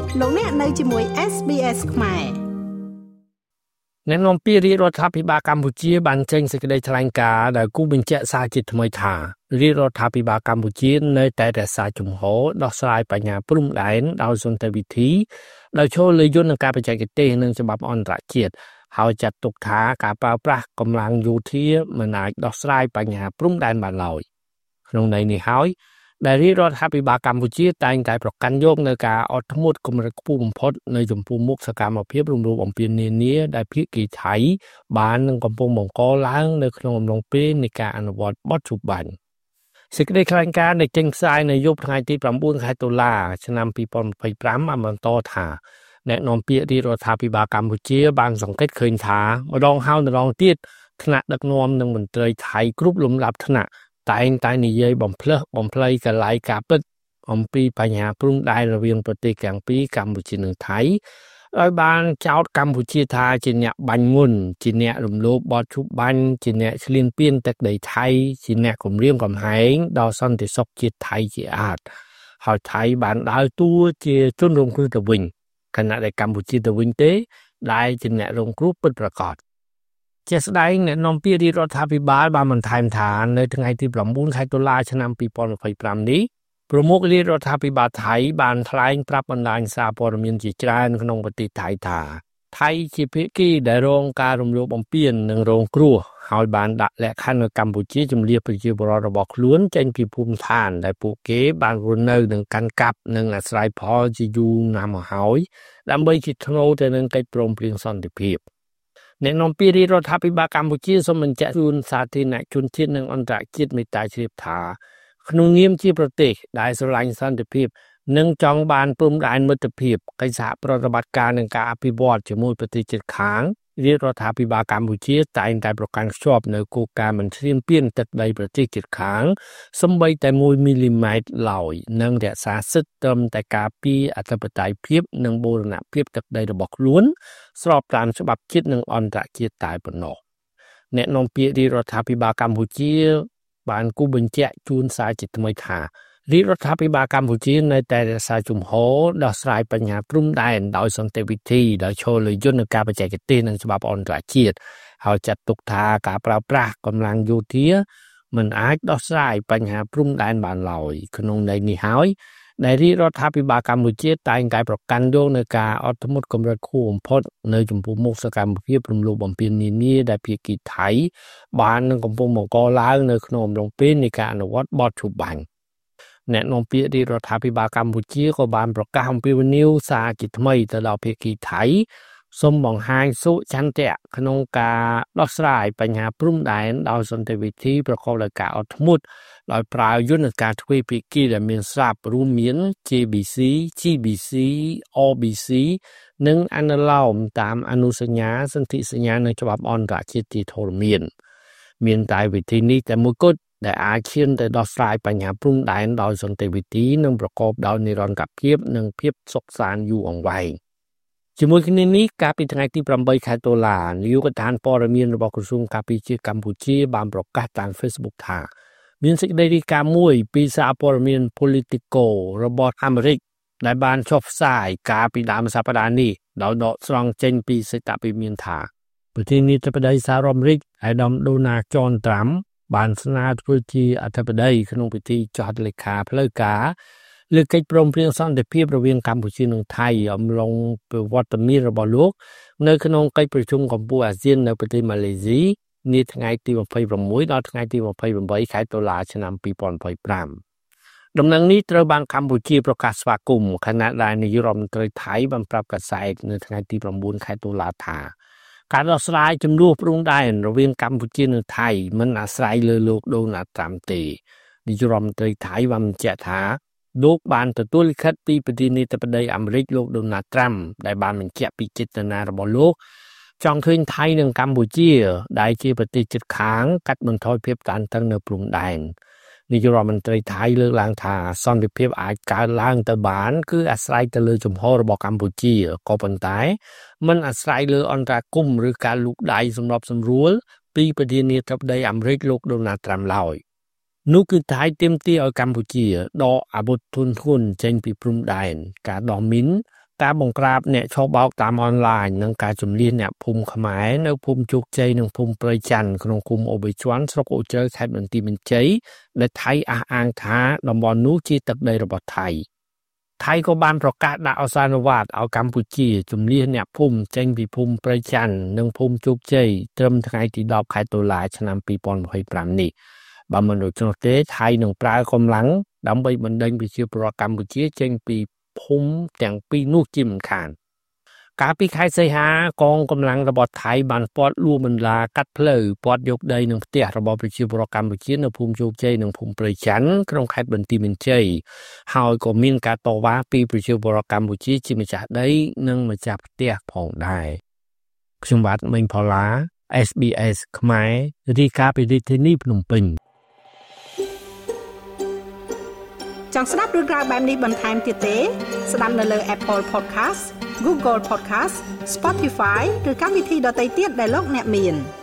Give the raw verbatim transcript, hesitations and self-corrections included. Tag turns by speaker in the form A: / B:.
A: លោកអ្នកនៅជាមួយ เอส บี เอส ខ្មែរ
B: แนะนำปีรีរដ្ឋាភិបាលកម្ពុជាបានចេញសេចក្តីថ្លែងការណ៍ដែលគូបញ្ជាក់សារជាថ្មីថារាជរដ្ឋាភិបាលកម្ពុជានៅតែរក្សាជំហរដោះស្រាយបញ្ហាព្រំដែនដោយសន្តិវិធីដោយចូលលើយន្តនឹងការបច្ចេកទេសនិងច្បាប់អន្តរជាតិហើយចាត់ទុកថាការប្រើប្រាស់កម្លាំងយោធាមិនអាចដោះស្រាយបញ្ហាព្រំដែនបានឡើយក្នុងន័យនេះហើយដែលរាជរដ្ឋាភិបាលកម្ពុជាតែងតែប្រកាន់យកនៅការអត់ធ្មត់កម្រិតខ្ពស់បំផុតនៅចំពោះមុខសកម្មភាពរំលោភបំពាននានាដែលភាគីថៃបាននឹងកំពុងបង្កឡើងនៅក្នុងអំឡុងពេលនៃការអនុវត្តបទជបាញ់សេចក្តីថ្លែងការណ៍នៃចេញផ្សាយនៅយប់ថ្ងៃទី៩ខែតុលាឆ្នាំ២០២៥បានបន្តថាអ្នកនាំពាក្យរាជរដ្ឋាភិបាលកម្ពុជាបានសង្កេតឃើញថាម្ដងហើយម្ដងទៀតថ្នាក់ដឹកនាំនិងមន្ត្រីថៃគ្រប់លំដាប់ថ្នាក់តែងតែនិយាយបំផ្លើសបំផ្លៃកលៃការពិតអំពីបញ្ហាព្រំដែនរវាងប្រទេសទាំងពីរកម្ពុជានិងថៃហើយបានចោទកម្ពុជាថាជាអ្នកបាញ់ងុនជាអ្នករំលោភបទជបាញ់ជាអ្នកឈ្លានពានទឹកដីថៃជាអ្នកគំរាមកំហែងដល់សន្តិសុខជាតិថៃជាអាតហើយថៃបានដើរតួជាជនរងគ្រោះទៅវិញខណៈដែលកម្ពុជាទៅវិញទេដែលជាអ្នករងគ្រោះពិតប្រាកដជាស្ដែងអ្នកនាំពាក្យរាជរដ្ឋាភិបាលបានបន្ថែមថានៅថ្ងៃទី៩ខែតុលាឆ្នាំ២០២៥នេះប្រមុខរាជរដ្ឋាភិបាលថៃបានថ្លែងប្រាប់បណ្ដាញសារព័ត៌មានជាច្រើនក្នុងប្រទេសថៃថាថៃជាភាគីដែលរងការរំលោភបំពាននិងរងគ្រោះហើយបានដាក់លក្ខខណ្ឌឲ្យកម្ពុជាជម្លៀសប្រជាពលរដ្ឋរបស់ខ្លួនចេញពីភូមិឋានដែលពួកគេបានរស់នៅនិងកាន់កាប់និងអាស្រ័យផលជាយូរណាស់មកហើយដើម្បីជាធ្នូទៅនឹងកិច្ចព្រមព្រៀងសន្តិភាពអ្នកនាំពាក្យរាជរដ្ឋាភិបាលកម្ពុជាសូមបញ្ជាក់ជូនសាធារណជនជាតិនិងអន្តរជាតិមេត្តាជ្រាបថាក្នុងនាមជាប្រទេសដែលស្រឡាញ់សន្តិភាពនិងចង់បានព្រំដែនមិត្តភាពកិច្ចសហប្រតិបត្តិការនឹងការអភិវឌ្ឍជាមួយប្រទេសជិតខាងរាជរដ្ឋាភិបាលកម្ពុជាតែងតែប្រកាន់ខ្ជាប់នៅគោលការណ៍មិនឈ្លានពានទឹកដីប្រទេសជិតខាងសូម្បីតែមួយមីលីម៉ែត្រឡើយនិងរក្សាសិទ្ធិត្រឹមតែការពារអធិបតេយ្យភាពនិងបូរណភាពទឹកដីរបស់ខ្លួនស្របតាមច្បាប់ជាតិនិងអន្តរជាតិតែប៉ុណ្ណោះអ្នកនាំពាក្យរាជរដ្ឋាភិបាលកម្ពុជាបានគូបញ្ជាក់ជូនសារជាថ្មីថារាជរដ្ឋាភិបាលកម្ពុជានៅតែរក្សាជំហរដោះស្រាយបញ្ហាព្រំដែនដោយសន្តិវិធីដោយចូលលើយន្តការបច្ចេកទេសនិងច្បាប់អន្តរជាតិហើយចាត់ទុកថាការប្រើប្រាស់កម្លាំងយោធាមិនអាចដោះស្រាយបញ្ហាព្រំដែនបានឡើយក្នុងន័យនេះហើយដែលរាជរដ្ឋាភិបាលកម្ពុជាតែងតែប្រកាន់យកនៅការអត់ធ្មត់កម្រិតខ្ពស់បំផុតនៅចំពោះមុខសកម្មភាពរំលោភបំពាននានាដែលភាគីថៃបាននឹងកំពុងបង្កឡើងនៅក្នុងអំឡុងពេលនៃការអនុវត្តបទជបាញ់អ្នកនាំពាក្យរាជរដ្ឋាភិបាលកម្ពុជាក៏បានប្រកាសអំពាវនាវសារជាថ្មីទៅដល់ភាគីថៃសូមបង្ហាញសុចន្ទៈក្នុងការដោះស្រាយបញ្ហាព្រំដែនដោយសន្តិវិធីប្រកបដោយការអត់ធ្មត់ដោយប្រើយន្តការទ្វេភាគីដែលមានស្រាប់រួមមាន ជេ ប៊ី ស៊ី ជី ប៊ី ស៊ី អ ប៊ី ស៊ី និងអនុលោមតាមអនុសញ្ញាសន្ធិសញ្ញានិងច្បាប់អន្តរជាតិជាធរមានមានតែវិធីនេះតែមួយគត់ដែលអាចឈានទៅដោះស្រាយបញ្ហាព្រំដែនដោយសន្តិវិធីនិងប្រកបដោយនិរន្តរភាពនិងភាពសុខសាន្តយូរអង្វែងជាមួយគ្នានេះកាលពីថ្ងៃទី៨ខែតុលានាយកដ្ឋានព័ត៌មានរបស់ក្រសួងការពារជាតិកម្ពុជាបានប្រកាសតាម Facebook ថាមានសេចក្តីរាយការណ៍មួយពីសារព័ត៌មាន Politico របស់អាមេរិកដែលបានចុះផ្សាយកាលពីដើមសប្តាហ៍នេះដោយដកស្រង់ចេញពីសេចក្តីមានថាប្រធានាធិបតីសហរដ្ឋអាមេរិកអាដាមដូណាល់ John Trump បានស្នើធ្វើជាអធិបតីក្នុងពិធីចុះហត្ថលេខាផ្លូវការលើកិច្ចព្រមព្រៀងសន្តិភាពរវាងកម្ពុជានិងថៃអំឡុងពេលវត្តមានរបស់លោកនៅក្នុងកិច្ចប្រជុំកម្ពុជាអាស៊ាននៅប្រទេសម៉ាឡេស៊ីនាថ្ងៃទី២៦ដល់ថ្ងៃទី២៨ខែតុលាឆ្នាំ២០២៥ដំណឹងនេះត្រូវបានកម្ពុជាប្រកាសស្វាគមន៍ខណៈដែលនាយករដ្ឋមន្ត្រីថៃបានប្រាប់កាសែតនៅថ្ងៃទី៩ខែតុលាថាការដោះស្រាយចំនួនព្រំដែនរវាងកម្ពុជានិងថៃមិនអាស្រ័យលើលោកដូណាល់ត្រាំទេនាយករដ្ឋមន្ត្រីថៃបានបញ្ជាក់ថាលោកបានទទួលលិខិតពីប្រធានាធិបតីអាមេរិកលោកដូណាល់ត្រាំដែលបានបញ្ជាក់ពីចេតនារបស់លោកចង់ឃើញថៃនិងកម្ពុជាដែលជាប្រទេសជិតខាងកាត់បន្ថយភាពតានតឹងនៅព្រំដែននាយករដ្ឋមន្ត្រីថៃលើកឡើងថាសន្តិភាពអាចកើតឡើងទៅបានគឺអាស្រ័យទៅលើជំហររបស់កម្ពុជាក៏ប៉ុន្តែមិនអាស្រ័យលើអន្តរាគមន៍ឬការលូកដៃសម្របសម្រួលពីប្រធានាធិបតីអាមេរិកលោកដូណាល់ត្រាំឡើយនោះគឺថៃទាមទារឲ្យកម្ពុជាដកអាវុធធុនធ្ងន់ចេញពីព្រំដែនការដោះមីនការបង្ក្រាបអ្នកឆបោកតាមអនឡាញនិងការជំនះអ្នកភូមិខ្មែរនៅភូមិជោគជ័យនិងភូមិព្រៃច័ន្ទក្នុងឃុំអូបេជាន់ស្រុកអូជើខេត្តបន្ទាយមានជ័យដែលថៃអះអាងថាតំបន់នោះជាទឹកដីរបស់ថៃថៃក៏បានប្រកាសដាក់អសានុវត្តឲ្យកម្ពុជាជំនះអ្នកភូមិចេញពីភូមិព្រៃច័ន្ទនិងភូមិជោគជ័យត្រឹមថ្ងៃទីដប់ខែតុលាឆ្នាំពីរពាន់ยี่สิบห้าនេះបើមិនដូច្នោះទេថៃនឹងប្រើកម្លាំងដើម្បីបណ្ដេញប្រជាពលរដ្ឋកម្ពុជាចេញពីភូមិទាំងពីរនោះជាមិនខានកាលពីខែសីហាកងកម្លាំងរបស់ថៃបានព័ទ្ធលួបន្លាកាត់ផ្លូវព័ទ្ធយកដីនិងផ្ទះរបស់ប្រជាពលរដ្ឋកម្ពុជានៅភូមិជោគជ័យនិងភូមិព្រៃច័ន្ទក្នុងខេត្តបន្ទាយមានជ័យហើយក៏មានការតវ៉ាពីប្រជាពលរដ្ឋកម្ពុជាជាម្ចាស់ដីនិងម្ចាស់ផ្ទះផងដែរខ្ញុំបាទមេងផល្លា เอส บี เอส ខ្មែររាយការណ៍ពីរាជធានីភ្នំពេញ
A: ចង់ស្ដាប់រឿងរ៉ាវបែបនេះបន្ថែមទៀតទេស្ដាប់នៅលើ Apple Podcast Google Podcast Spotify ឬកម្មវិធីដទៃទៀតដែលលោកអ្នកមាន